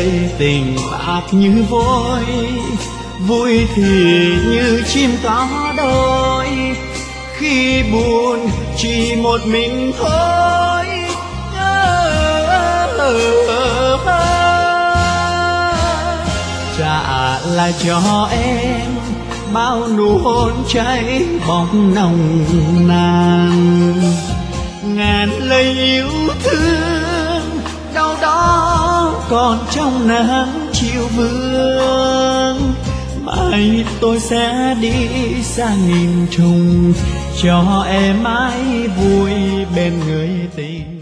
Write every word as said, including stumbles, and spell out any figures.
lời tình bạc như vôi, vui thì như chim có đôi, khi buồn chỉ một mình thôi. Trả lại cho em bao nụ hôn cháy bỏng nồng nàn, ngàn lời yêu thương đâu đó còn trong nắng chiều vương. Mai tôi sẽ đi xa nghìn trùng cho em mãi vui bên người tình.